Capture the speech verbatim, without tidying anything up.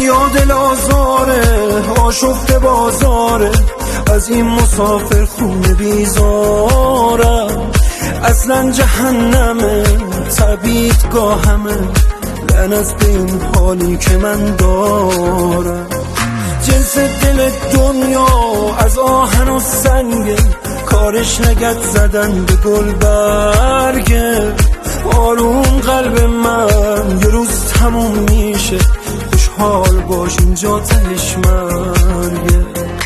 دنیا دل آزاره، آشفته بازاره، از این مسافر خونه بیزارم. اصلا جهنمه تبیتگاهمه، لعنت به این حالی که من دارم. جنس دل دنیا از آهن و سنگه، کارش نگت زدن به گل برگه.